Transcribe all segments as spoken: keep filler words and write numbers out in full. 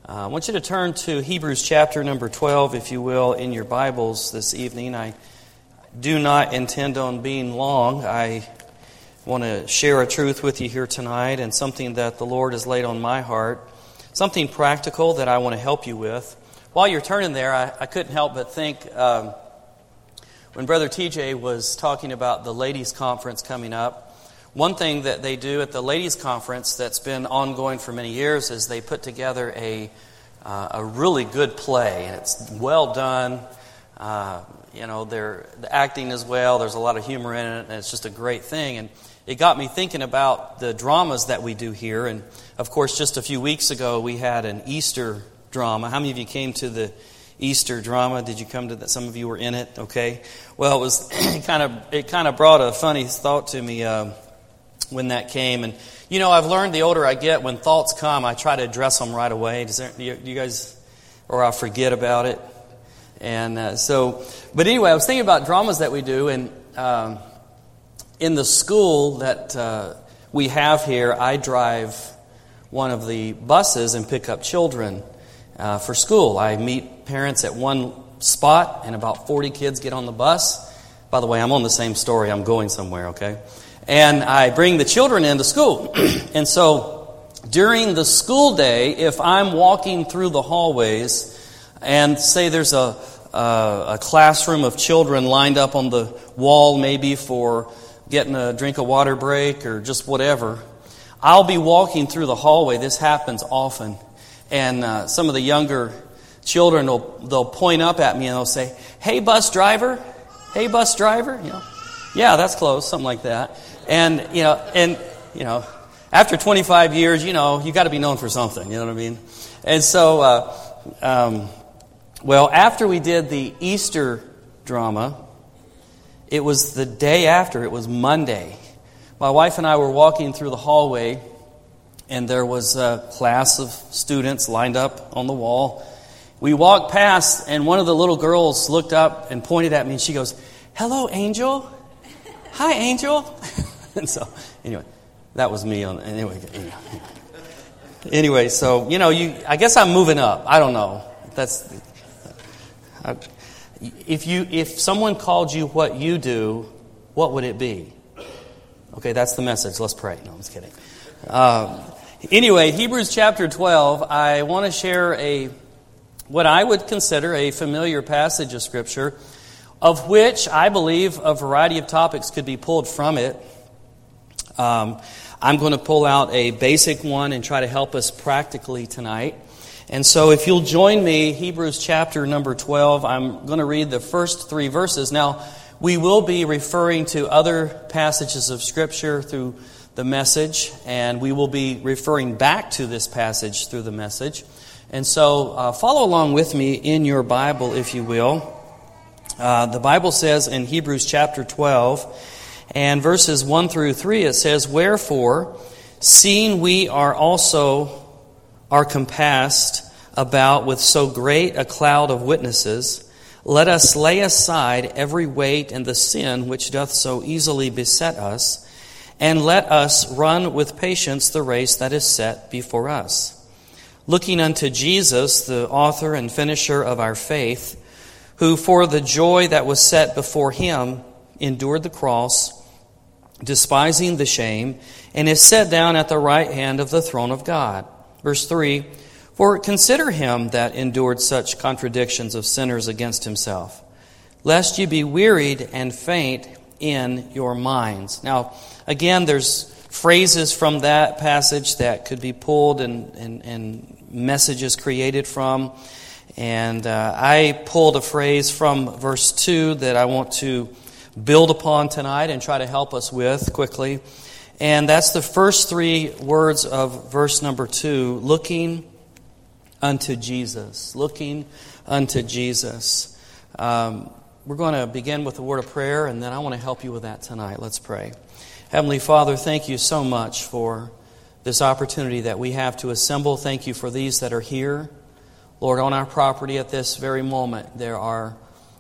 Uh, I want you to turn to Hebrews chapter number twelve, if you will, in your Bibles this evening. I do not intend on being long. I want to share a truth with you here tonight and something that the Lord has laid on my heart, something practical that I want to help you with. While you're turning there, I, I couldn't help but think um, when Brother T J was talking about the ladies' conference coming up, one thing that they do at the ladies' conference that's been ongoing for many years is they put together a uh, a really good play, and it's well done. Uh, you know, they're the acting as well. There's a lot of humor in it, and it's just a great thing. And it got me thinking about the dramas that we do here. And of course, just a few weeks ago, we had an Easter drama. How many of you came to the Easter drama? Did you come to that? Some of you were in it. Okay. Well, it was kind of it kind of brought a funny thought to me. Um, when that came. And, you know, I've learned the older I get, when thoughts come, I try to address them right away. Does there, do you, you guys, or I forget about it. And uh, so, but anyway, I was thinking about dramas that we do. And um, in the school that uh, we have here, I drive one of the buses and pick up children uh, for school. I meet parents at one spot, and about forty kids get on the bus. By the way, I'm on the same story. I'm going somewhere, okay? And I bring the children into school. And so during the school day, if I'm walking through the hallways and say there's a, a, a classroom of children lined up on the wall maybe for getting a drink of water break or just whatever, I'll be walking through the hallway. This happens often. And uh, some of the younger children, will they'll point up at me and they'll say, "Hey, bus driver. Hey, bus driver." You know, yeah, that's close, something like that. And, you know, and, you know, after twenty-five years, you know, you got to be known for something, you know what I mean? And so, uh, um, well, after we did the Easter drama, it was the day after, it was Monday. My wife and I were walking through the hallway, and there was a class of students lined up on the wall. We walked past, and one of the little girls looked up and pointed at me, and she goes, "Hello, Angel. Hi, Angel." And so, anyway, that was me on. Anyway, anyway, anyway, so you know, you. I guess I'm moving up. I don't know. That's I, if you if someone called you what you do, what would it be? Okay, that's the message. Let's pray. No, I'm just kidding. Um, anyway, Hebrews chapter twelve. I want to share a what I would consider a familiar passage of Scripture, of which I believe a variety of topics could be pulled from it. Um, I'm going to pull out a basic one and try to help us practically tonight. And so if you'll join me, Hebrews chapter number twelve, I'm going to read the first three verses. Now, we will be referring to other passages of Scripture through the message, and we will be referring back to this passage through the message. And so uh, follow along with me in your Bible, if you will. Uh, the Bible says in Hebrews chapter twelve, and verses one through three, it says, "Wherefore, seeing we are also are compassed about with so great a cloud of witnesses, let us lay aside every weight and the sin which doth so easily beset us, and let us run with patience the race that is set before us, looking unto Jesus, the author and finisher of our faith, who for the joy that was set before him endured the cross, despising the shame, and is set down at the right hand of the throne of God." Verse three, "For consider him that endured such contradictions of sinners against himself, lest ye be wearied and faint in your minds." Now, again, there's phrases from that passage that could be pulled and, and, and messages created from. And uh, I pulled a phrase from verse two that I want to build upon tonight and try to help us with quickly. And that's the first three words of verse number two, looking unto Jesus. Looking unto Jesus. Um, we're going to begin with a word of prayer, and then I want to help you with that tonight. Let's pray. Heavenly Father, thank you so much for this opportunity that we have to assemble. Thank you for these that are here. Lord, on our property at this very moment, there are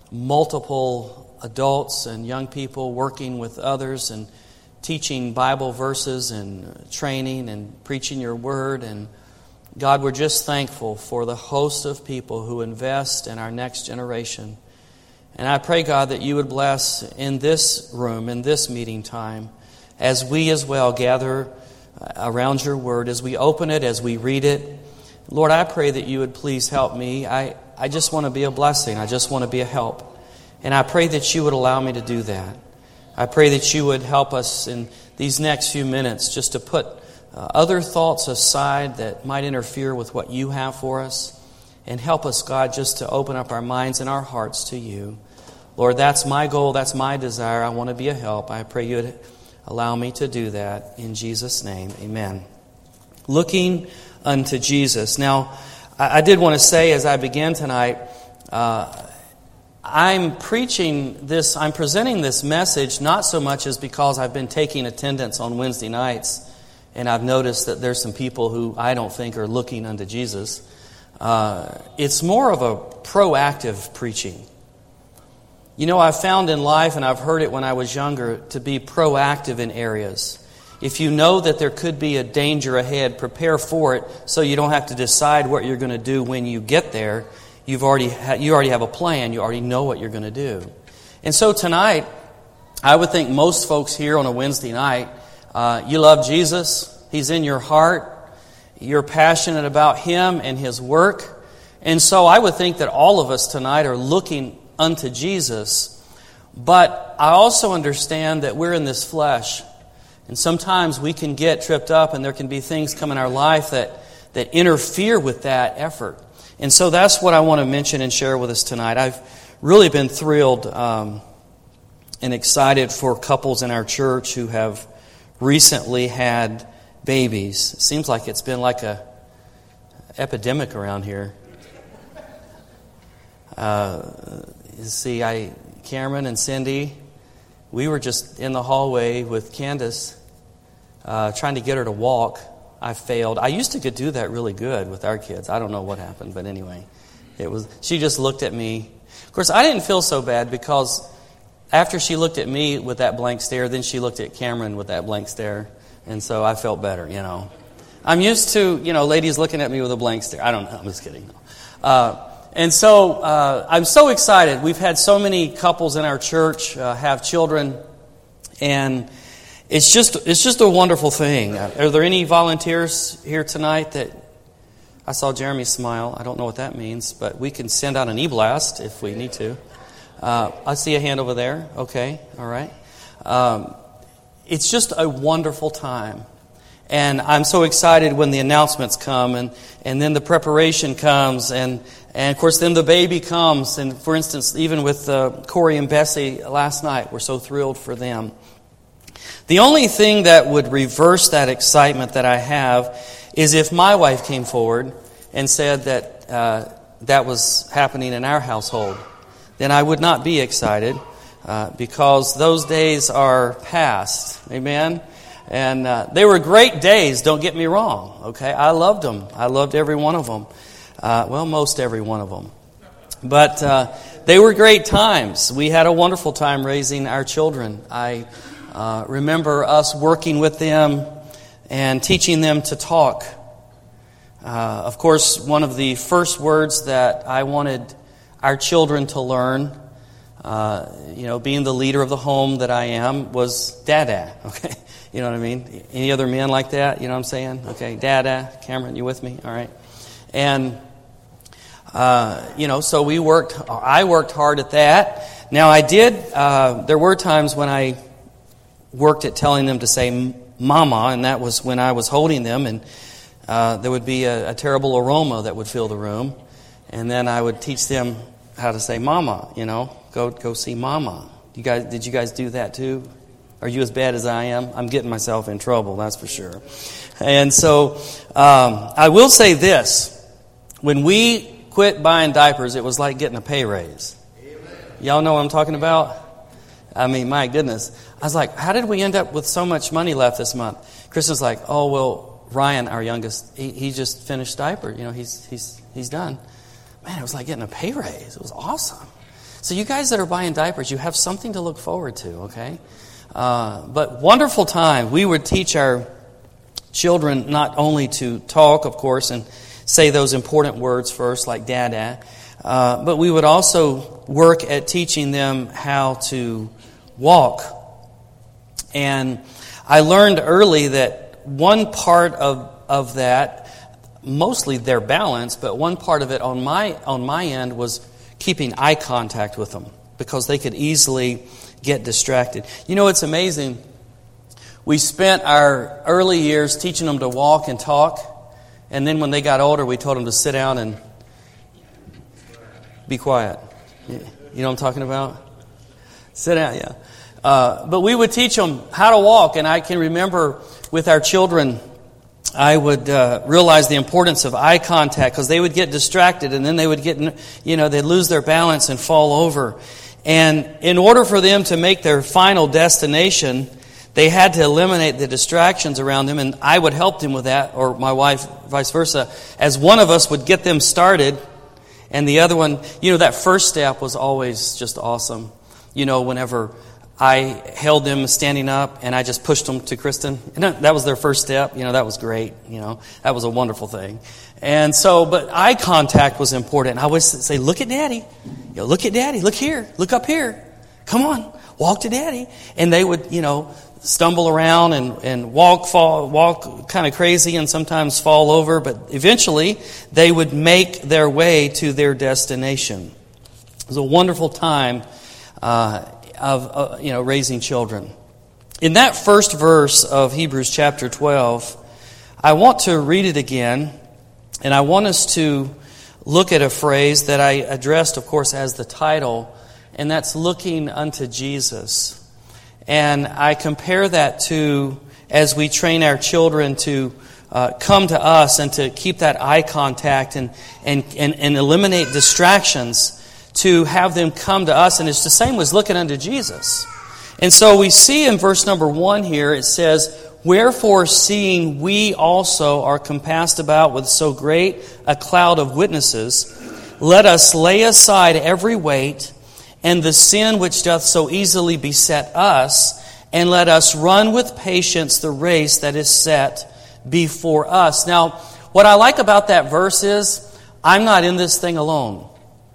multiple adults and young people working with others and teaching Bible verses and training and preaching your word. And God, we're just thankful for the host of people who invest in our next generation. And I pray, God, that you would bless in this room, in this meeting time, as we as well gather around your word, as we open it, as we read it. Lord, I pray that you would please help me. I, I just want to be a blessing. I just want to be a help. And I pray that you would allow me to do that. I pray that you would help us in these next few minutes just to put uh, other thoughts aside that might interfere with what you have for us. And help us, God, just to open up our minds and our hearts to you. Lord, that's my goal. That's my desire. I want to be a help. I pray you would allow me to do that. In Jesus' name, amen. Looking unto Jesus. Now, I, I did want to say as I begin tonight, uh, I'm preaching this, I'm presenting this message not so much as because I've been taking attendance on Wednesday nights and I've noticed that there's some people who I don't think are looking unto Jesus. Uh, it's more of a proactive preaching. You know, I've found in life, and I've heard it when I was younger, to be proactive in areas. If you know that there could be a danger ahead, prepare for it so you don't have to decide what you're going to do when you get there. You've already ha- you already have a plan. You already know what you're going to do. And so tonight, I would think most folks here on a Wednesday night, uh, you love Jesus. He's in your heart. You're passionate about Him and His work. And so I would think that all of us tonight are looking unto Jesus. But I also understand that we're in this flesh. And sometimes we can get tripped up and there can be things come in our life that, that interfere with that effort. And so that's what I want to mention and share with us tonight. I've really been thrilled um, and excited for couples in our church who have recently had babies. It seems like it's been like a epidemic around here. Uh, you see, I Cameron and Cindy, we were just in the hallway with Candace uh, trying to get her to walk. I failed. I used to could do that really good with our kids. I don't know what happened, but anyway, it was. She just looked at me. Of course, I didn't feel so bad because after she looked at me with that blank stare, then she looked at Cameron with that blank stare, and so I felt better. You know, I'm used to you know ladies looking at me with a blank stare. I don't know. I'm just kidding. Uh, And so uh, I'm so excited. We've had so many couples in our church uh, have children, and it's just it's just a wonderful thing. Are there any volunteers here tonight that I saw Jeremy smile? I don't know what that means, but we can send out an e-blast if we need to. Uh, I see a hand over there. Okay, all right. Um, it's just a wonderful time. And I'm so excited when the announcements come and, and then the preparation comes and, and, of course, then the baby comes. And, for instance, even with uh, Corey and Bessie last night, we're so thrilled for them. The only thing that would reverse that excitement that I have is if my wife came forward and said that uh, that was happening in our household. Then I would not be excited uh, because those days are past. Amen? And uh, they were great days, don't get me wrong, okay? I loved them. I loved every one of them. Uh, well, most every one of them. But uh, they were great times. We had a wonderful time raising our children. I uh, remember us working with them and teaching them to talk. Uh, of course, one of the first words that I wanted our children to learn, uh, you know, being the leader of the home that I am, was Dada, okay? You know what I mean? Any other men like that? You know what I'm saying? Okay, Dada, Cameron, you with me? All right. And, uh, you know, so we worked, I worked hard at that. Now, I did, uh, there were times when I worked at telling them to say mama, and that was when I was holding them, and uh, there would be a, a terrible aroma that would fill the room. And then I would teach them how to say mama, you know, go go see mama. You guys, did you guys do that too? Are you as bad as I am? I'm getting myself in trouble, that's for sure. And so um, I will say this. When we quit buying diapers, it was like getting a pay raise. Amen. Y'all know what I'm talking about? I mean, my goodness. I was like, how did we end up with so much money left this month? Chris was like, oh, well, Ryan, our youngest, he, he just finished diaper. You know, he's he's he's done. Man, it was like getting a pay raise. It was awesome. So you guys that are buying diapers, you have something to look forward to, okay? Uh, but wonderful time. We would teach our children not only to talk, of course, and say those important words first, like dada. Uh, but we would also work at teaching them how to walk. And I learned early that one part of, of that, mostly their balance, but one part of it on my on my end was keeping eye contact with them, because they could easily get distracted. You know, it's amazing. We spent our early years teaching them to walk and talk, and then when they got older, we told them to sit down and be quiet. You know what I'm talking about? Sit down, yeah. Uh, but we would teach them how to walk, and I can remember with our children, I would uh, realize the importance of eye contact, because they would get distracted, and then they would get, you know, they'd lose their balance and fall over. And in order for them to make their final destination, they had to eliminate the distractions around them, and I would help them with that, or my wife, vice versa, as one of us would get them started, and the other one, you know, that first step was always just awesome. You know, whenever I held them standing up and I just pushed them to Kristen, and that was their first step. You know, that was great. You know, that was a wonderful thing. And so, but eye contact was important. I would say, look at Daddy. You know, look at Daddy. Look here. Look up here. Come on. Walk to Daddy. And they would, you know, stumble around and, and walk, fall, walk kind of crazy and sometimes fall over. But eventually, they would make their way to their destination. It was a wonderful time uh, of uh, you know raising children. In that first verse of Hebrews chapter twelve, I want to read it again, and I want us to look at a phrase that I addressed, of course, as the title, and that's looking unto Jesus. And I compare that to, as we train our children to uh, come to us and to keep that eye contact and, and, and, and eliminate distractions, to have them come to us. And it's the same as looking unto Jesus. And so we see in verse number one here, it says, wherefore, seeing we also are compassed about with so great a cloud of witnesses, let us lay aside every weight and the sin which doth so easily beset us, and let us run with patience the race that is set before us. Now, what I like about that verse is, I'm not in this thing alone.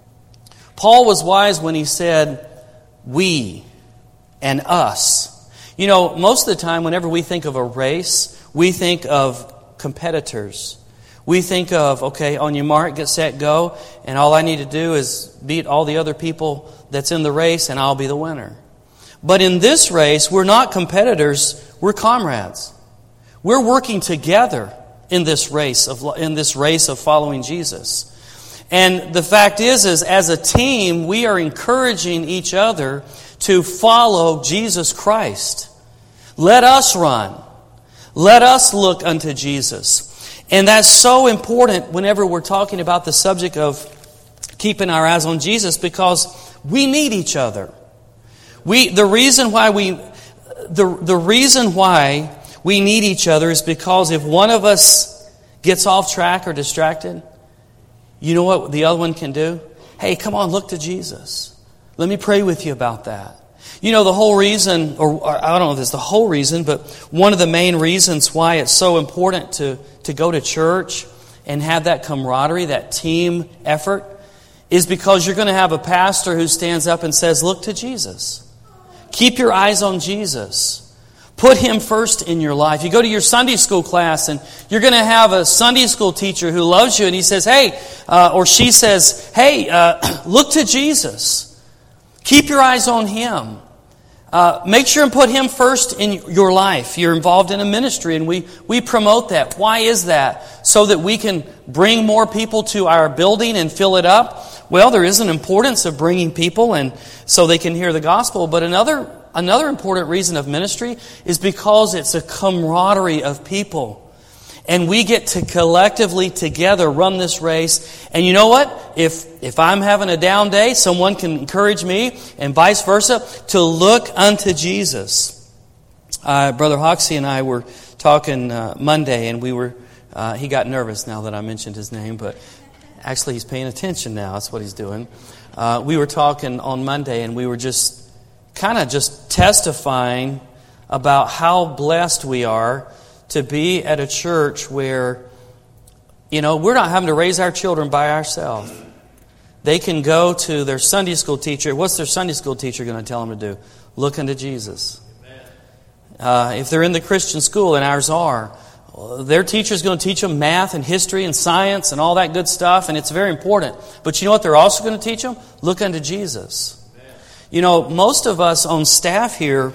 Paul was wise when he said, we and us. You know, most of the time, whenever we think of a race, we think of competitors. We think of, okay, on your mark, get set, go, and all I need to do is beat all the other people that's in the race, and I'll be the winner. But in this race, we're not competitors, we're comrades. We're working together in this race of in this race of following Jesus. And the fact is, is as a team, we are encouraging each other to follow Jesus Christ. Let us run. Let us look unto Jesus. And that's so important whenever we're talking about the subject of keeping our eyes on Jesus, because we need each other. We the reason why we the the reason why we need each other is because if one of us gets off track or distracted, you know what the other one can do? Hey, come on, look to Jesus. Let me pray with you about that. You know, the whole reason, or, or I don't know if it's the whole reason, but one of the main reasons why it's so important to, to go to church and have that camaraderie, that team effort, is because you're going to have a pastor who stands up and says, look to Jesus. Keep your eyes on Jesus. Put Him first in your life. You go to your Sunday school class and you're going to have a Sunday school teacher who loves you and he says, hey, uh, or she says, hey, uh, look to Jesus. Keep your eyes on Him. Uh, make sure and put Him first in your life. You're involved in a ministry and we, we promote that. Why is that? So that we can bring more people to our building and fill it up? Well, there is an importance of bringing people and so they can hear the gospel. But another another important reason of ministry is because it's a camaraderie of people. And we get to collectively together run this race. And you know what? If if I'm having a down day, someone can encourage me and vice versa to look unto Jesus. Uh, Brother Hoxie and I were talking uh, Monday, and we were uh, he got nervous now that I mentioned his name, but actually he's paying attention now. That's what he's doing. Uh, we were talking on Monday, and we were just kind of just testifying about how blessed we are to be at a church where You know, we're not having to raise our children by ourselves. They can go to their Sunday school teacher. What's their Sunday school teacher going to tell them to do? Look unto Jesus. Uh, if they're in the Christian school, and ours are, their teacher's going to teach them math and history and science and all that good stuff, and it's very important. But you know what they're also going to teach them? Look unto Jesus. You know, most of us on staff here,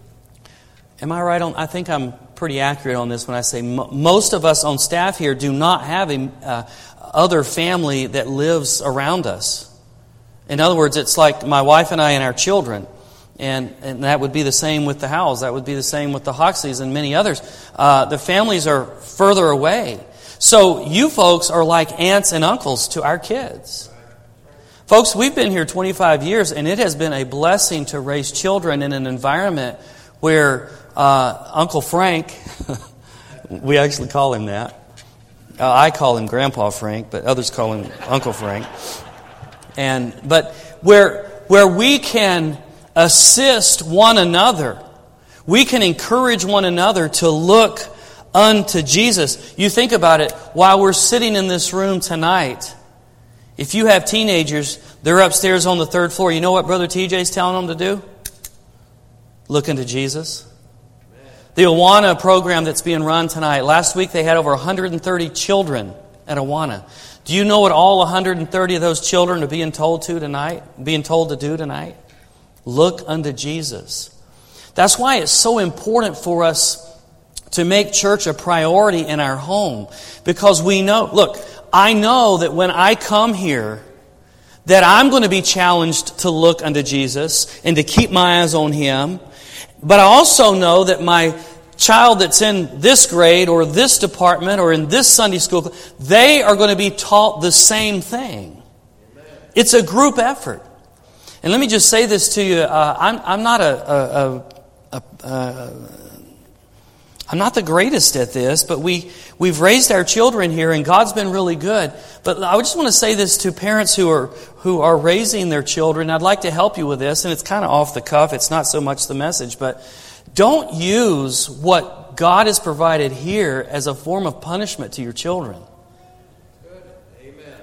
am I right on? I think I'm pretty accurate on this when I say mo- most of us on staff here do not have a uh, other family that lives around us. In other words, it's like my wife and I and our children. And, and that would be the same with the Howells. That would be the same with the Hoxleys and many others. Uh, the families are further away. So you folks are like aunts and uncles to our kids. Folks, we've been here twenty-five years, and it has been a blessing to raise children in an environment where uh, Uncle Frank, we actually call him that. Uh, I call him Grandpa Frank, but others call him Uncle Frank. And but where where we can assist one another. We can encourage one another to look unto Jesus. You think about it, while we're sitting in this room tonight, if you have teenagers, they're upstairs on the third floor. You know what Brother T J's telling them to do? Look unto Jesus. The Awana program that's being run tonight, last week they had over one hundred thirty children at Awana. Do you know what all one hundred thirty of those children are being told to tonight? Being told to do tonight? Look unto Jesus. That's why it's so important for us to make church a priority in our home. Because we know, look, I know that when I come here, that I'm going to be challenged to look unto Jesus and to keep my eyes on Him. But I also know that my child that's in this grade or this department or in this Sunday school, they are going to be taught the same thing. It's a group effort. And let me just say this to you. Uh, I'm, I'm not a, a, a, a, a I'm not the greatest at this, but we we've raised our children here, and God's been really good. But I just want to say this to parents who are who are raising their children. I'd like to help you with this, and it's kind of off the cuff. It's not so much the message, but don't use what God has provided here as a form of punishment to your children. Amen.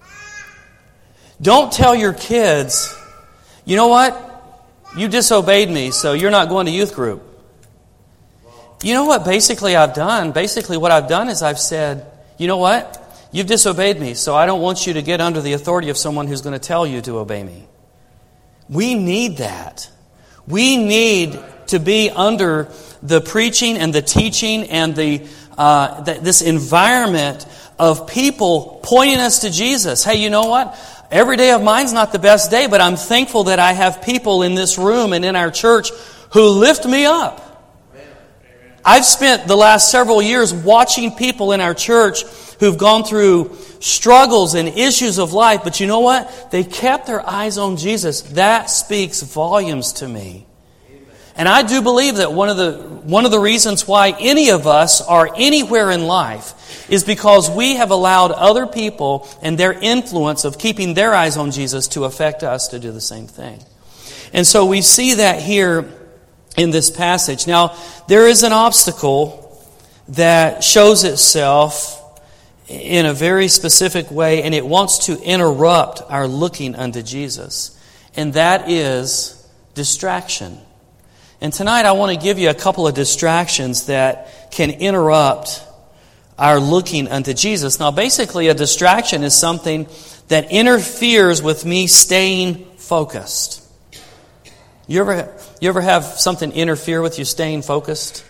Don't tell your kids, you know what? You disobeyed me, so you're not going to youth group. You know what basically I've done? Basically what I've done is I've said, you know what? You've disobeyed me, so I don't want you to get under the authority of someone who's going to tell you to obey me. We need that. We need to be under the preaching and the teaching and the uh, th- this environment of people pointing us to Jesus. Hey, you know what? Every day of mine's not the best day, but I'm thankful that I have people in this room and in our church who lift me up. I've spent the last several years watching people in our church who've gone through struggles and issues of life, but you know what? They kept their eyes on Jesus. That speaks volumes to me. And I do believe that one of the one of the reasons why any of us are anywhere in life is because we have allowed other people and their influence of keeping their eyes on Jesus to affect us to do the same thing. And so we see that here in this passage. Now, there is an obstacle that shows itself in a very specific way, and it wants to interrupt our looking unto Jesus. And that is distraction. And tonight I want to give you a couple of distractions that can interrupt our looking unto Jesus. Now, basically, a distraction is something that interferes with me staying focused. You ever you ever have something interfere with you staying focused?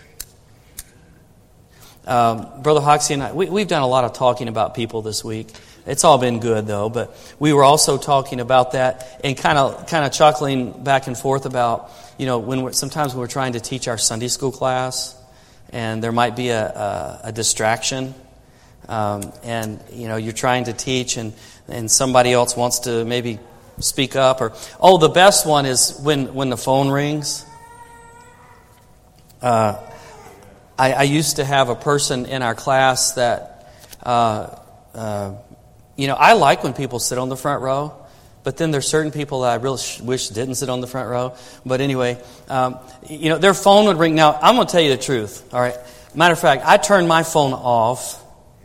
Um, Brother Hoxie and I, we, we've done a lot of talking about people this week. It's all been good, though. But we were also talking about that and kind of kind of chuckling back and forth about, you know, when we're, sometimes when we're trying to teach our Sunday school class, and there might be a, a, a distraction, um, and you know you're trying to teach, and and somebody else wants to maybe speak up, or oh, the best one is when when the phone rings. Uh, I, I used to have a person in our class that, uh, uh, you know, I like when people sit on the front row, but then there's certain people that I really wish didn't sit on the front row. But anyway, um, you know, their phone would ring. Now, I'm going to tell you the truth. All right. Matter of fact, I turned my phone off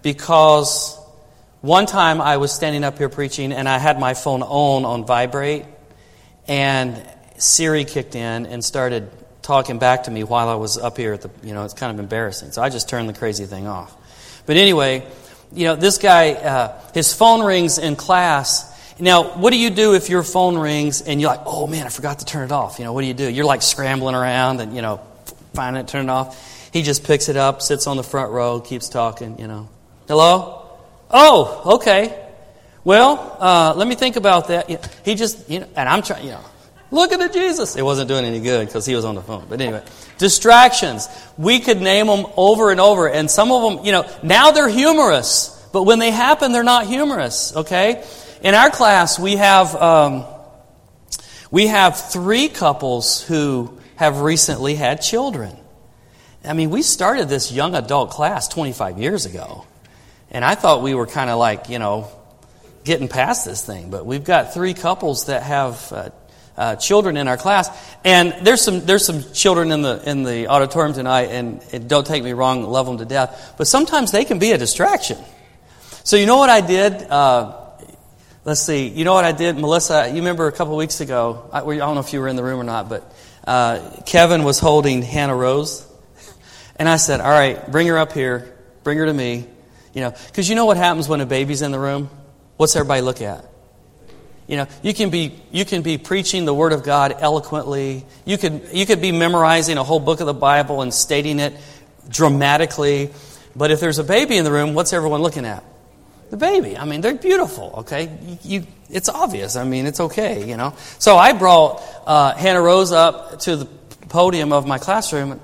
because one time I was standing up here preaching and I had my phone on on vibrate, and Siri kicked in and started talking back to me while I was up here at the, you know, it's kind of embarrassing. So I just turned the crazy thing off. But anyway, you know, this guy, uh, his phone rings in class. Now, what do you do if your phone rings and you're like, oh man, I forgot to turn it off? You know, what do you do? You're like scrambling around and, you know, finding it, turn it off. He just picks it up, sits on the front row, keeps talking, you know. Hello? Oh, okay. Well, uh, let me think about that. He just, you know, and I'm trying, you know, look at the Jesus. It wasn't doing any good because he was on the phone. But anyway, distractions. We could name them over and over. And some of them, you know, now they're humorous. But when they happen, they're not humorous, okay? In our class, we have um, we have three couples who have recently had children. I mean, we started this young adult class twenty-five years ago. And I thought we were kind of like, you know, getting past this thing. But we've got three couples that have uh, uh, children in our class. And there's some there's some children in the in the auditorium tonight, and, and don't take me wrong, love them to death. But sometimes they can be a distraction. So you know what I did? Uh, let's see. You know what I did, Melissa? You remember a couple weeks ago, I, I don't know if you were in the room or not, but uh, Kevin was holding Hannah Rose. And I said, all right, bring her up here. Bring her to me. You know, because you know what happens when a baby's in the room? What's everybody look at? You know, you can be you can be preaching the Word of God eloquently. You could you could be memorizing a whole book of the Bible and stating it dramatically. But if there's a baby in the room, what's everyone looking at? The baby. I mean, they're beautiful, okay? You, you, it's obvious. I mean, it's okay, you know. So I brought uh, Hannah Rose up to the podium of my classroom.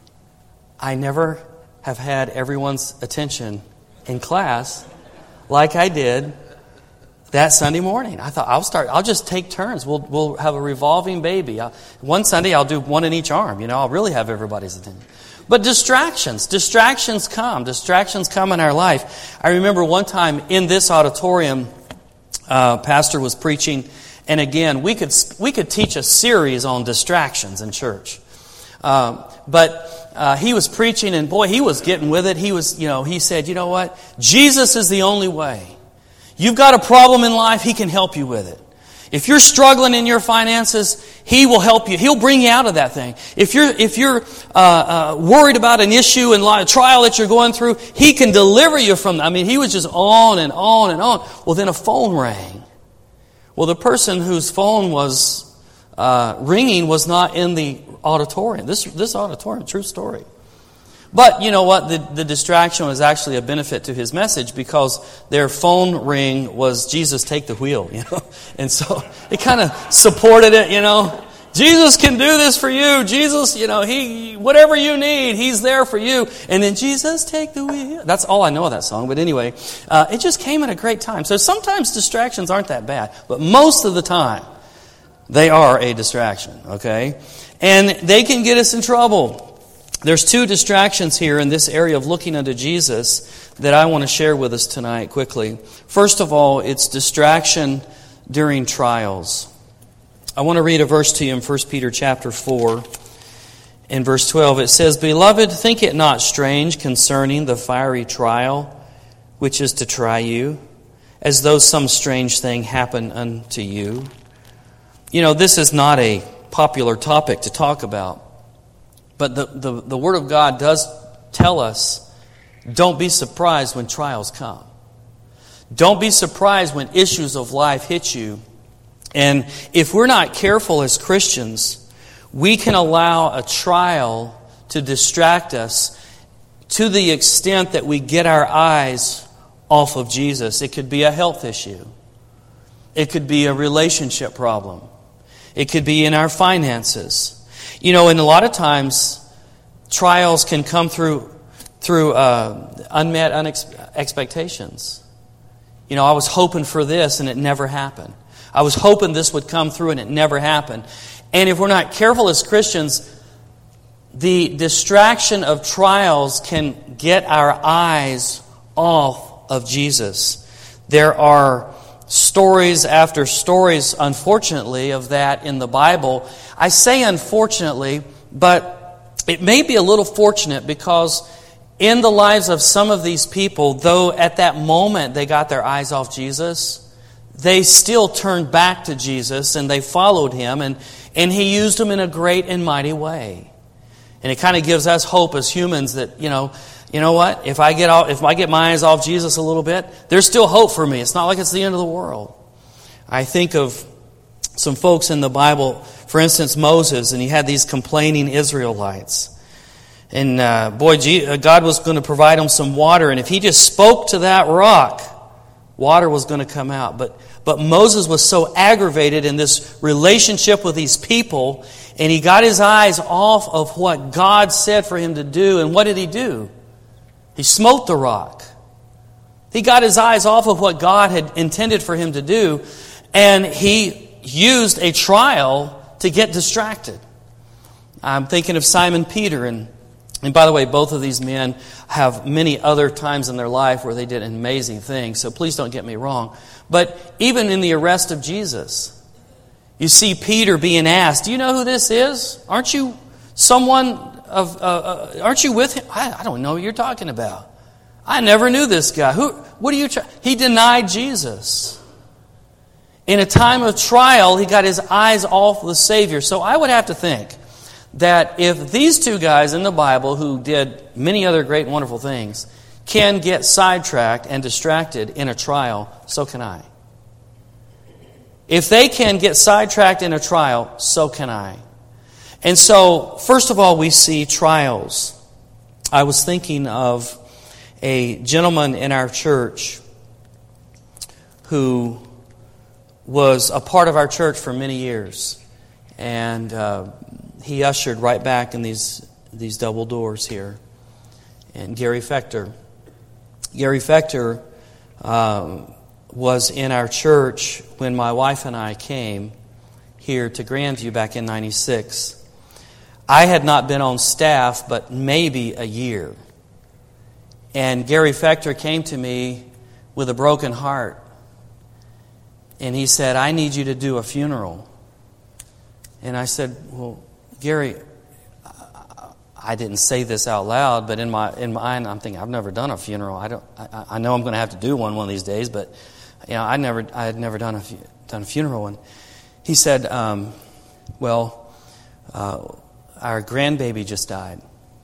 I never have had everyone's attention in class like I did that Sunday morning. I thought, I'll start, I'll just take turns. We'll we'll have a revolving baby. I'll, one Sunday, I'll do one in each arm. You know, I'll really have everybody's attention. But distractions, distractions come. Distractions come in our life. I remember one time in this auditorium, uh, pastor was preaching, and again, we could we could teach a series on distractions in church. Um, but uh, he was preaching, and boy, he was getting with it. He was, you know, he said, you know what? Jesus is the only way. You've got a problem in life, He can help you with it. If you're struggling in your finances, He will help you. He'll bring you out of that thing. If you're if you're uh, uh, worried about an issue and a trial that you're going through, He can deliver you from that. I mean, he was just on and on and on. Well, then a phone rang. Well, the person whose phone was uh, ringing was not in the auditorium. This this auditorium, true story. But you know what? The, the distraction was actually a benefit to his message, because their phone ring was, Jesus, take the wheel, you know. And so it kind of supported it, you know. Jesus can do this for you. Jesus, you know, He, whatever you need, He's there for you. And then, Jesus, take the wheel. That's all I know of that song. But anyway, uh, it just came at a great time. So sometimes distractions aren't that bad. But most of the time, they are a distraction, okay? And they can get us in trouble. There's two distractions here in this area of looking unto Jesus that I want to share with us tonight quickly. First of all, it's distraction during trials. I want to read a verse to you in First Peter chapter four. In verse twelve, it says, Beloved, think it not strange concerning the fiery trial which is to try you, as though some strange thing happened unto you. You know, this is not a popular topic to talk about. But the, the, the Word of God does tell us, don't be surprised when trials come. Don't be surprised when issues of life hit you. And if we're not careful as Christians, we can allow a trial to distract us to the extent that we get our eyes off of Jesus. It could be a health issue. It could be a relationship problem. It could be in our finances. You know, and a lot of times, trials can come through through uh, unmet unex- expectations. You know, I was hoping for this and it never happened. I was hoping this would come through and it never happened. And if we're not careful as Christians, the distraction of trials can get our eyes off of Jesus. There are stories after stories, unfortunately, of that in the Bible. I say unfortunately, but it may be a little fortunate, because in the lives of some of these people, though at that moment they got their eyes off Jesus, they still turned back to Jesus and they followed Him, and, and He used them in a great and mighty way. And it kind of gives us hope as humans that, you know, you know what? If I get off, if I get my eyes off Jesus a little bit, there's still hope for me. It's not like it's the end of the world. I think of some folks in the Bible, for instance, Moses, and he had these complaining Israelites. And uh, boy, God was going to provide him some water, and if he just spoke to that rock, water was going to come out. But but Moses was so aggravated in this relationship with these people, and he got his eyes off of what God said for him to do. And what did he do? He smote the rock. He got his eyes off of what God had intended for him to do, and he used a trial to get distracted. I'm thinking of Simon Peter, and And by the way, both of these men have many other times in their life where they did amazing things, so please don't get me wrong. But even in the arrest of Jesus, you see Peter being asked, do you know who this is? Aren't you someone of, uh, uh, aren't you with him? I, I don't know what you're talking about. I never knew this guy. Who? What are you trying? He denied Jesus. In a time of trial, he got his eyes off the Savior. So I would have to think that if these two guys in the Bible who did many other great and wonderful things can get sidetracked and distracted in a trial, so can I. If they can get sidetracked in a trial, so can I. And so, first of all, we see trials. I was thinking of a gentleman in our church who was a part of our church for many years. And uh, he ushered right back in these these double doors here. And Gary Fector. Gary Fector uh, was in our church when my wife and I came here to Grandview back in ninety-six. I had not been on staff but maybe a year. And Gary Fector came to me with a broken heart. And he said, I need you to do a funeral. And I said, well, Gary, I didn't say this out loud, but in my in my mind, I'm thinking, I've never done a funeral. I don't. I, I know I'm going to have to do one one of these days, but you know, I never. I had never done a done a funeral. And he said, um, "Well, uh, our grandbaby just died."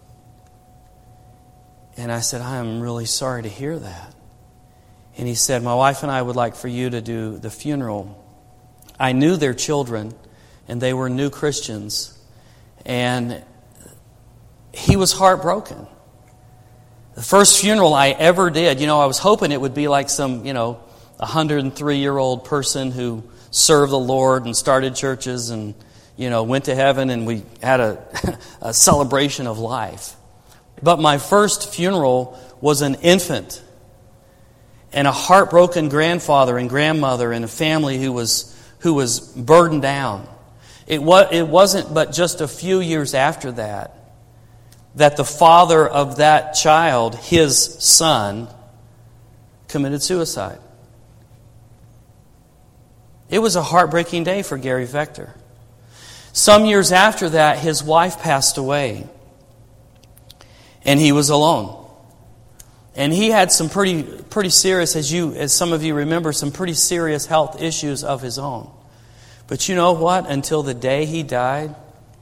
And I said, "I am really sorry to hear that." And he said, "My wife and I would like for you to do the funeral." I knew their children, and they were new Christians, and he was heartbroken. The first funeral I ever did, you know, I was hoping it would be like some, you know, one hundred three-year-old person who served the Lord and started churches and, you know, went to heaven and we had a, a celebration of life. But my first funeral was an infant and a heartbroken grandfather and grandmother and a family who was who was burdened down. It was, it wasn't but just a few years after that that the father of that child, his son, committed suicide. It was a heartbreaking day for Gary Fector. Some years after that, his wife passed away, and he was alone. And he had some pretty pretty serious, as you as some of you remember, some pretty serious health issues of his own. But you know what? Until the day he died,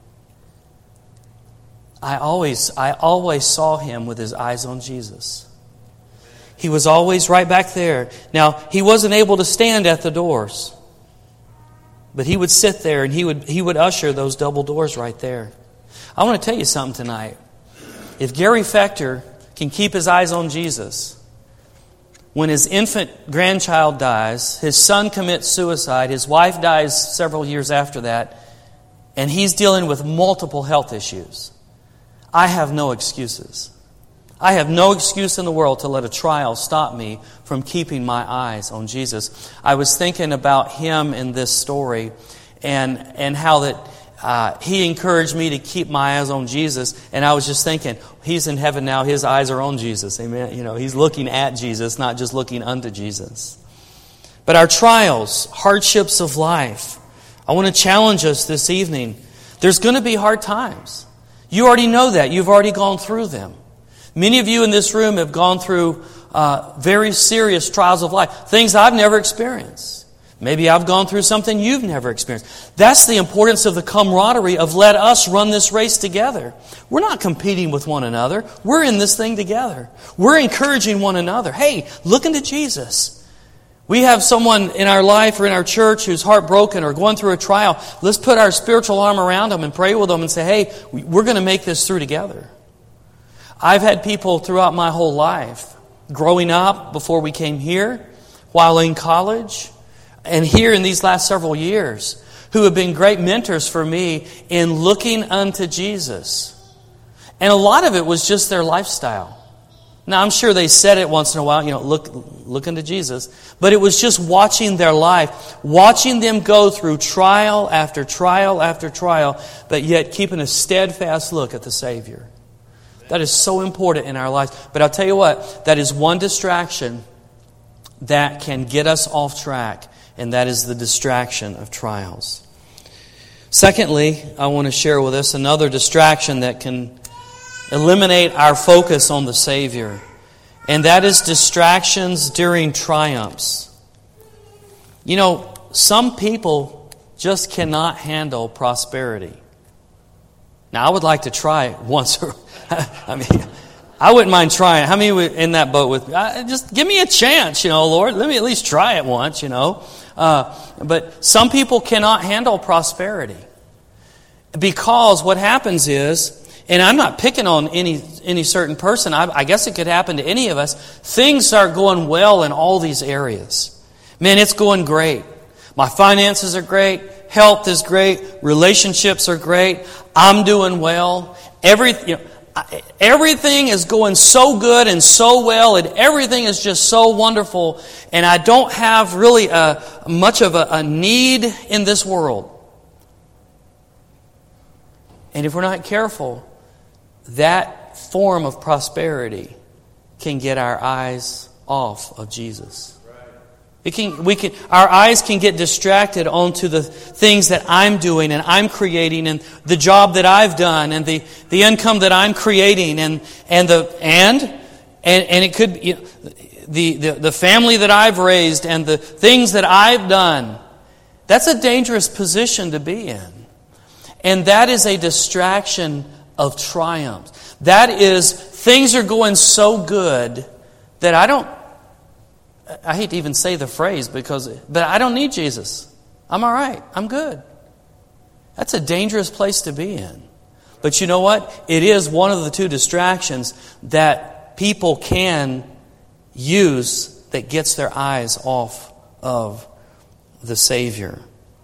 I always, I always saw him with his eyes on Jesus. He was always right back there. Now, he wasn't able to stand at the doors, but he would sit there and he would, he would usher those double doors right there. I want to tell you something tonight. If Gary Fector can keep his eyes on Jesus, when his infant grandchild dies, his son commits suicide, his wife dies several years after that, and he's dealing with multiple health issues, I have no excuses. I have no excuse in the world to let a trial stop me from keeping my eyes on Jesus. I was thinking about him in this story and and how that uh, he encouraged me to keep my eyes on Jesus. And I was just thinking, he's in heaven now. His eyes are on Jesus. Amen. You know, he's looking at Jesus, not just looking unto Jesus. But our trials, hardships of life, I want to challenge us this evening. There's going to be hard times. You already know that. You've already gone through them. Many of you in this room have gone through uh, very serious trials of life, things I've never experienced. Maybe I've gone through something you've never experienced. That's the importance of the camaraderie of let us run this race together. We're not competing with one another. We're in this thing together. We're encouraging one another. Hey, look into Jesus. We have someone in our life or in our church who's heartbroken or going through a trial. Let's put our spiritual arm around them and pray with them and say, hey, we're going to make this through together. I've had people throughout my whole life, growing up, before we came here, while in college, and here in these last several years, who have been great mentors for me in looking unto Jesus. And a lot of it was just their lifestyle. Now, I'm sure they said it once in a while, you know, look, look unto Jesus. But it was just watching their life, watching them go through trial after trial after trial, but yet keeping a steadfast look at the Savior. That is so important in our lives. But I'll tell you what, that is one distraction that can get us off track. And that is the distraction of trials. Secondly, I want to share with us another distraction that can eliminate our focus on the Savior. And that is distractions during triumphs. You know, some people just cannot handle prosperity. Now, I would like to try it once. I mean, I wouldn't mind trying. How many in that boat with me? I, just give me a chance, you know, Lord. Let me at least try it once, you know. Uh, but some people cannot handle prosperity. Because what happens is, and I'm not picking on any any certain person, I, I guess it could happen to any of us, things start going well in all these areas. Man, it's going great. My finances are great. Health is great. Relationships are great. I'm doing well. Every, you know, Everything is going so good and so well, and everything is just so wonderful, and I don't have really a, much of a, a need in this world. And if we're not careful, that form of prosperity can get our eyes off of Jesus. It can, we can, our eyes can get distracted onto the things that I'm doing and I'm creating, and the job that I've done, and the, the income that I'm creating, and and the and and, and it could, you know, the, the the family that I've raised and the things that I've done. That's a dangerous position to be in, and that is a distraction of triumph. That is, things are going so good that I don't. I hate to even say the phrase, because, but I don't need Jesus. I'm all right. I'm good. That's a dangerous place to be in. But you know what? It is one of the two distractions that people can use that gets their eyes off of the Savior.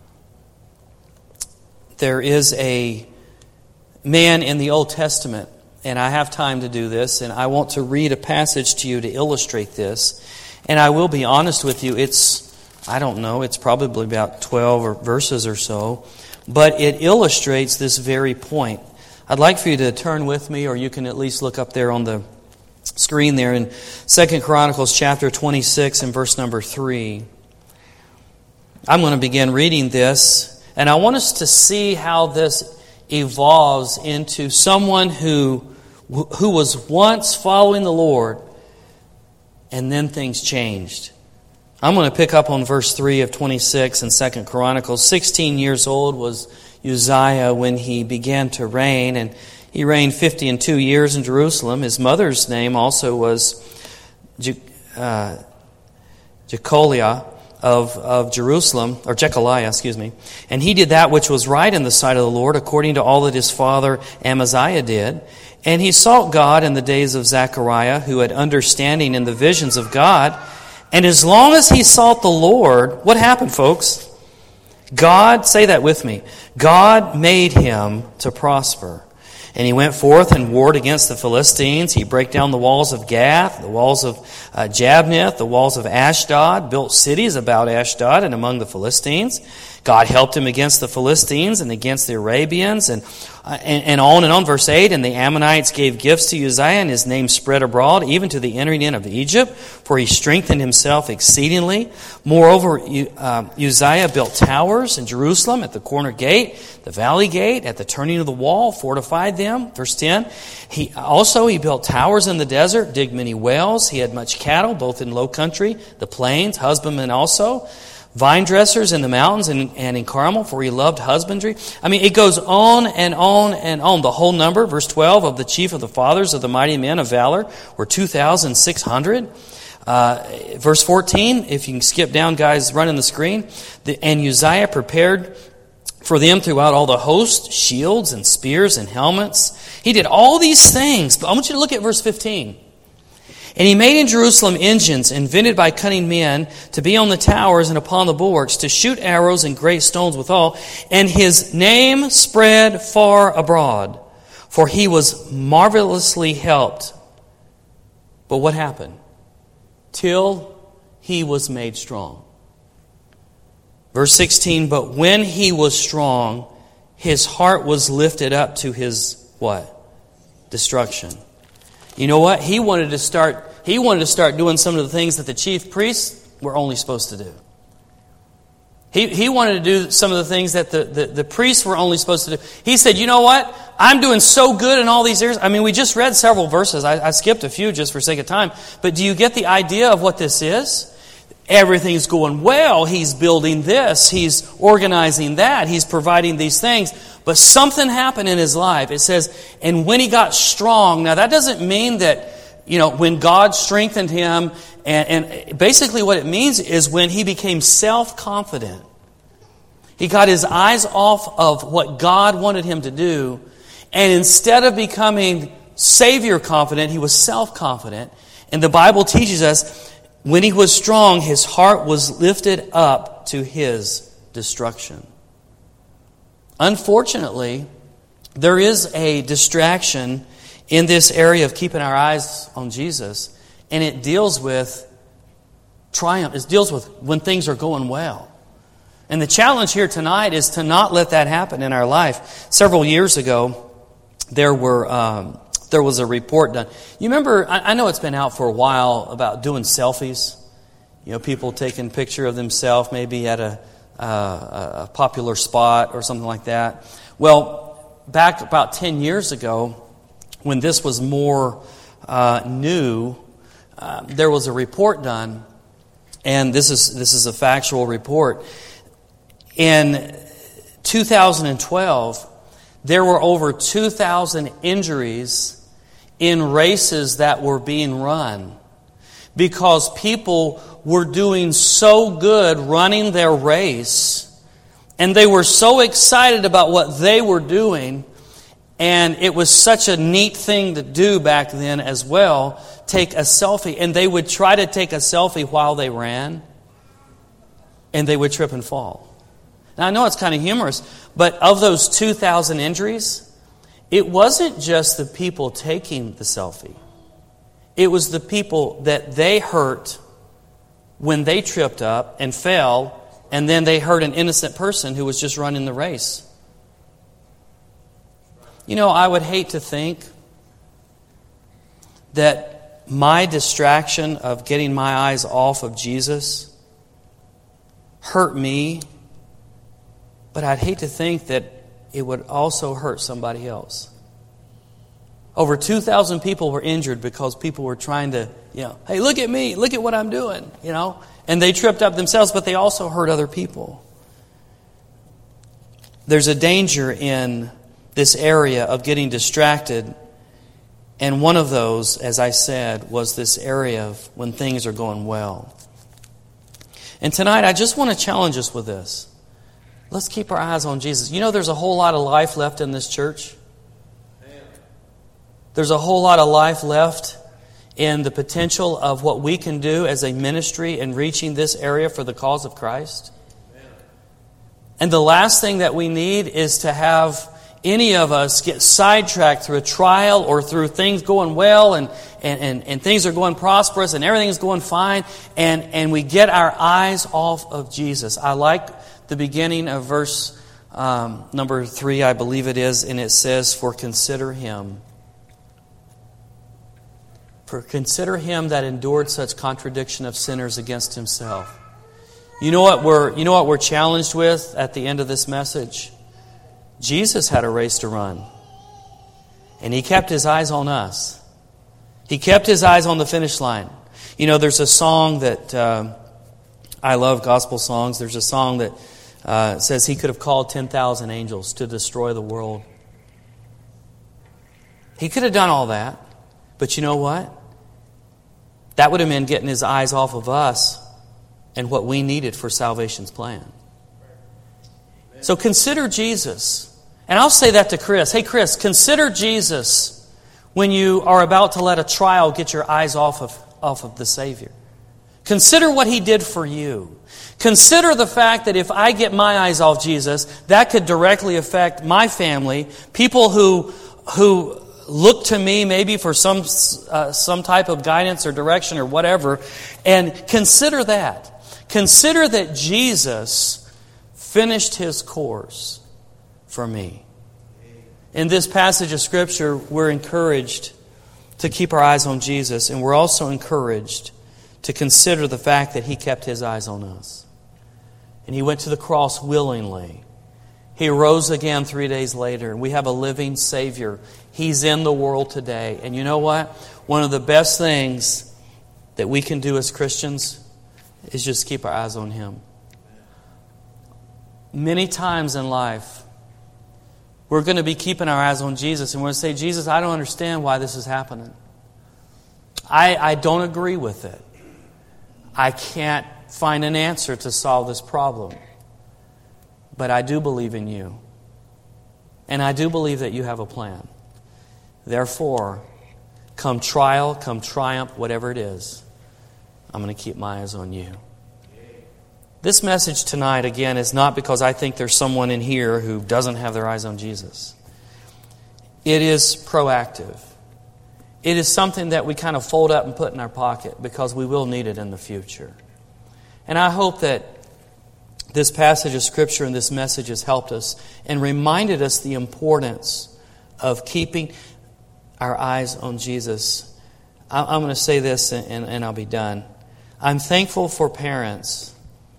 There is a man in the Old Testament, and I have time to do this, and I want to read a passage to you to illustrate this. And I will be honest with you, it's, I don't know, it's probably about twelve or verses or so, but it illustrates this very point. I'd like for you to turn with me, or you can at least look up there on the screen there in Second Chronicles chapter twenty-six and verse number three. I'm going to begin reading this, and I want us to see how this evolves into someone who who was once following the Lord, and then things changed. I'm going to pick up on verse three of twenty-six in Second Chronicles. Sixteen years old was Uzziah when he began to reign, and he reigned fifty and two years in Jerusalem. His mother's name also was Je- uh, Jecholiah of, of Jerusalem, or Jecholiah, excuse me. And he did that which was right in the sight of the Lord, according to all that his father Amaziah did. And he sought God in the days of Zechariah, who had understanding in the visions of God. And as long as he sought the Lord, what happened, folks? God, say that with me, God made him to prosper. And he went forth and warred against the Philistines. He brake down the walls of Gath, the walls of uh, Jabneth, the walls of Ashdod, built cities about Ashdod and among the Philistines. God helped him against the Philistines and against the Arabians, and, uh, and and on and on. Verse eight, and the Ammonites gave gifts to Uzziah, and his name spread abroad, even to the entering in of Egypt, for he strengthened himself exceedingly. Moreover, uh, Uzziah built towers in Jerusalem at the corner gate, the valley gate, at the turning of the wall, fortified them. Verse ten, he also he built towers in the desert, digged many wells. He had much cattle, both in low country, the plains, husbandmen also, vine dressers in the mountains and, and in Carmel, for he loved husbandry. I mean, it goes on and on and on. The whole number, verse twelve, of the chief of the fathers of the mighty men of valor were two thousand six hundred. Uh, verse fourteen, if you can skip down, guys, running the screen. The, and Uzziah prepared for them throughout all the host, shields and spears and helmets. He did all these things. But I want you to look at verse fifteen. And he made in Jerusalem engines invented by cunning men to be on the towers and upon the bulwarks, to shoot arrows and great stones withal. And his name spread far abroad, for he was marvelously helped. But what happened? Till he was made strong. Verse sixteen, but when he was strong, his heart was lifted up to his what? Destruction. You know what? He wanted to start he wanted to start doing some of the things that the chief priests were only supposed to do. He he wanted to do some of the things that the, the, the priests were only supposed to do. He said, you know what? I'm doing so good in all these areas. I mean, we just read several verses. I, I skipped a few just for sake of time. But do you get the idea of what this is? Everything's going well. He's building this. He's organizing that. He's providing these things. But something happened in his life. It says, and when he got strong. Now, that doesn't mean that, you know, when God strengthened him. And, and basically what it means is when he became self-confident. He got his eyes off of what God wanted him to do. And instead of becoming Savior confident, he was self-confident. And the Bible teaches us, when he was strong, his heart was lifted up to his destruction. Unfortunately, there is a distraction in this area of keeping our eyes on Jesus, and it deals with triumph. It deals with when things are going well. And the challenge here tonight is to not let that happen in our life. Several years ago, there were... Um, There was a report done. You remember, I know it's been out for a while about doing selfies. You know, people taking a picture of themselves maybe at a, uh, a popular spot or something like that. Well, back about ten years ago, when this was more uh, new, uh, there was a report done, and this is this is a factual report. In two thousand twelve, there were over two thousand injuries in races that were being run because people were doing so good running their race, and they were so excited about what they were doing, and it was such a neat thing to do back then as well, take a selfie, and they would try to take a selfie while they ran, and they would trip and fall. Now I know it's kind of humorous, but of those two thousand injuries, it wasn't just the people taking the selfie. It was the people that they hurt when they tripped up and fell, and then they hurt an innocent person who was just running the race. You know, I would hate to think that my distraction of getting my eyes off of Jesus hurt me, but I'd hate to think that it would also hurt somebody else. Over two thousand people were injured because people were trying to, you know, hey, look at me, look at what I'm doing, you know. And they tripped up themselves, but they also hurt other people. There's a danger in this area of getting distracted. And one of those, as I said, was this area of when things are going well. And tonight, I just want to challenge us with this. Let's keep our eyes on Jesus. You know, there's a whole lot of life left in this church. There's a whole lot of life left in the potential of what we can do as a ministry in reaching this area for the cause of Christ. And the last thing that we need is to have any of us get sidetracked through a trial or through things going well and, and, and, and things are going prosperous and everything is going fine, and, and we get our eyes off of Jesus. I like the beginning of verse um, number three, I believe it is, and it says, For consider him. For consider him that endured such contradiction of sinners against himself. You know what we're you know what we're challenged with at the end of this message? Jesus had a race to run. And He kept His eyes on us. He kept His eyes on the finish line. You know, there's a song that, uh, I love gospel songs. There's a song that uh, says He could have called ten thousand angels to destroy the world. He could have done all that. But you know what? That would have meant getting His eyes off of us and what we needed for salvation's plan. So consider Jesus. And I'll say that to Chris. Hey, Chris, consider Jesus when you are about to let a trial get your eyes off of, off of the Savior. Consider what He did for you. Consider the fact that if I get my eyes off Jesus, that could directly affect my family, people who who look to me maybe for some uh, some type of guidance or direction or whatever. And consider that. Consider that Jesus finished His course for me. In this passage of Scripture, we're encouraged to keep our eyes on Jesus, and we're also encouraged to consider the fact that He kept His eyes on us. And He went to the cross willingly. He rose again three days later, and we have a living Savior. He's in the world today. And you know what? One of the best things that we can do as Christians is just keep our eyes on Him. Many times in life, we're going to be keeping our eyes on Jesus, and we're going to say, Jesus, I don't understand why this is happening. I, I don't agree with it. I can't find an answer to solve this problem. But I do believe in You. And I do believe that You have a plan. Therefore, come trial, come triumph, whatever it is, I'm going to keep my eyes on You. This message tonight, again, is not because I think there's someone in here who doesn't have their eyes on Jesus. It is proactive. It is something that we kind of fold up and put in our pocket because we will need it in the future. And I hope that this passage of Scripture and this message has helped us and reminded us the importance of keeping our eyes on Jesus. I'm going to say this and, and I'll be done. I'm thankful for parents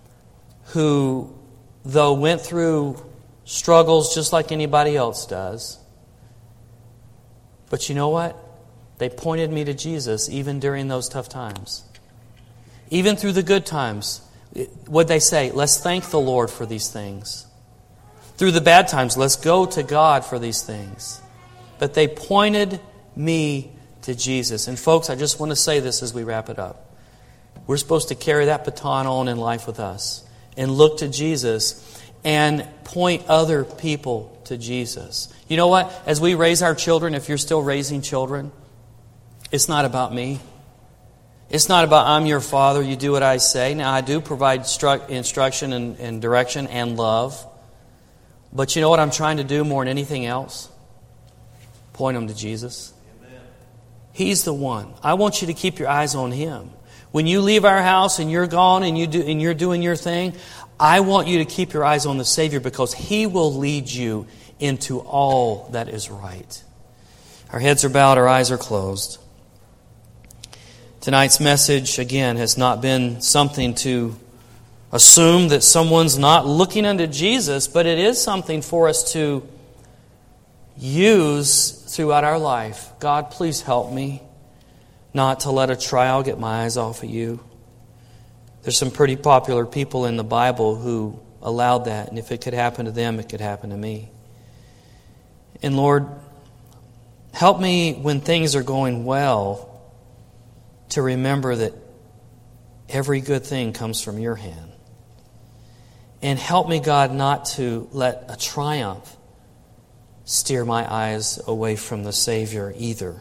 who, though went through struggles just like anybody else does, but you know what? They pointed me to Jesus even during those tough times. Even through the good times. What'd they say? Let's thank the Lord for these things. Through the bad times, let's go to God for these things. But they pointed me to Jesus. And folks, I just want to say this as we wrap it up. We're supposed to carry that baton on in life with us and look to Jesus and point other people to Jesus. You know what? As we raise our children, if you're still raising children, it's not about me. It's not about I'm your father, you do what I say. Now, I do provide stru- instruction and, and direction and love. But you know what I'm trying to do more than anything else? Point them to Jesus. Amen. He's the one. I want you to keep your eyes on Him. When you leave our house and you're gone and, you do, and you're doing your thing, I want you to keep your eyes on the Savior because He will lead you into all that is right. Our heads are bowed, our eyes are closed. Tonight's message, again, has not been something to assume that someone's not looking unto Jesus, but it is something for us to use throughout our life. God, please help me not to let a trial get my eyes off of You. There's some pretty popular people in the Bible who allowed that, and if it could happen to them, it could happen to me. And Lord, help me when things are going well to remember that every good thing comes from Your hand. And help me, God, not to let a triumph steer my eyes away from the Savior either.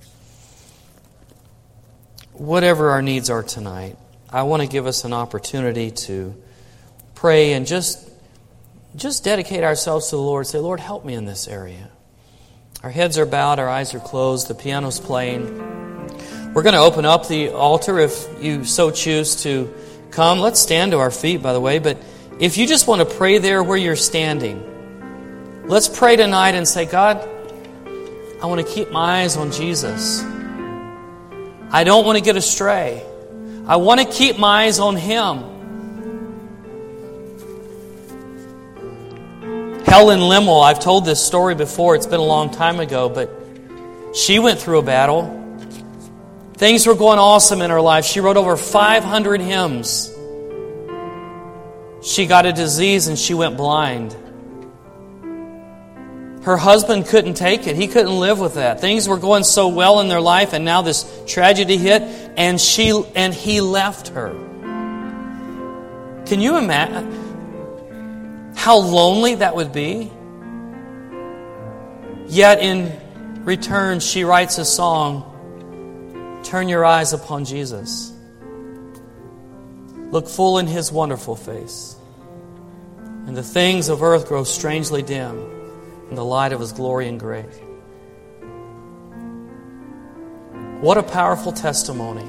Whatever our needs are tonight, I want to give us an opportunity to pray and just, just dedicate ourselves to the Lord. Say, Lord, help me in this area. Our heads are bowed, our eyes are closed, the piano's playing. We're going to open up the altar if you so choose to come. Let's stand to our feet, by the way, but if you just want to pray there where you're standing, let's pray tonight and say, God, I want to keep my eyes on Jesus. I don't want to get astray. I want to keep my eyes on Him. Helen Lemmel, I've told this story before, it's been a long time ago, but She went through a battle. Things were going awesome in her life. She wrote over five hundred hymns. She got a disease and she went blind. Her husband couldn't take it. He couldn't live with that. Things were going so well in their life, and now this tragedy hit, and she and he left her. Can you imagine how lonely that would be? Yet in return, she writes a song, "Turn your eyes upon Jesus. Look full in His wonderful face. And the things of earth grow strangely dim in the light of His glory and grace." What a powerful testimony.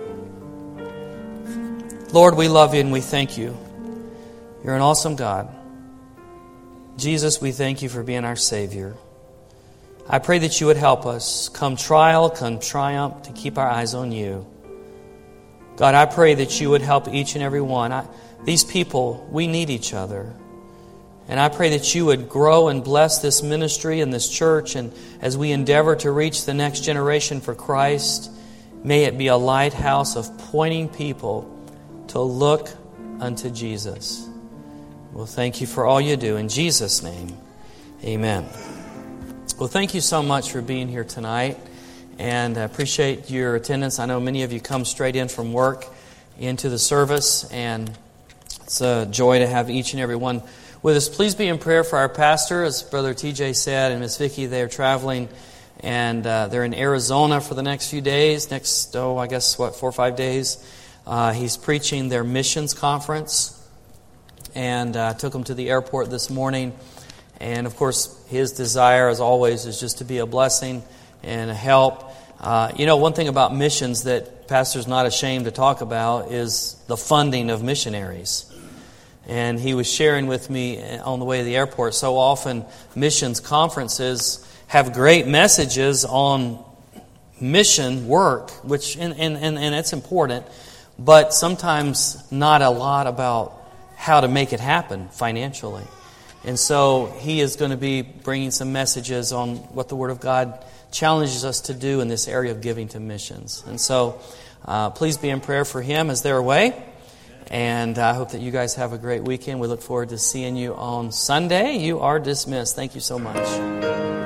Lord, we love You and we thank You. You're an awesome God. Jesus, we thank You for being our Savior. I pray that You would help us, come trial, come triumph, to keep our eyes on You. God, I pray that You would help each and every one. I, these people, we need each other. And I pray that You would grow and bless this ministry and this church. And as we endeavor to reach the next generation for Christ, may it be a lighthouse of pointing people to look unto Jesus. Well, thank You for all You do. In Jesus' name, amen. Well, thank you so much for being here tonight. And I appreciate your attendance. I know many of you come straight in from work into the service. And it's a joy to have each and every one with us. Please be in prayer for our pastor. As Brother T J said, and Miss Vicki, they are traveling, and uh, they're in Arizona for the next few days. Next, oh, I guess, what, four or five days. Uh, he's preaching their missions conference, and uh, took him to the airport this morning. And, of course, his desire, as always, is just to be a blessing and a help. Uh, you know, one thing about missions that Pastor's not ashamed to talk about is the funding of missionaries. And he was sharing with me on the way to the airport, so often missions conferences have great messages on mission work, which and, and, and, and it's important, but sometimes not a lot about how to make it happen financially. And so he is going to be bringing some messages on what the Word of God challenges us to do in this area of giving to missions. And so uh, please be in prayer for him as they're away. And I hope that you guys have a great weekend. We look forward to seeing you on Sunday. You are dismissed. Thank you so much.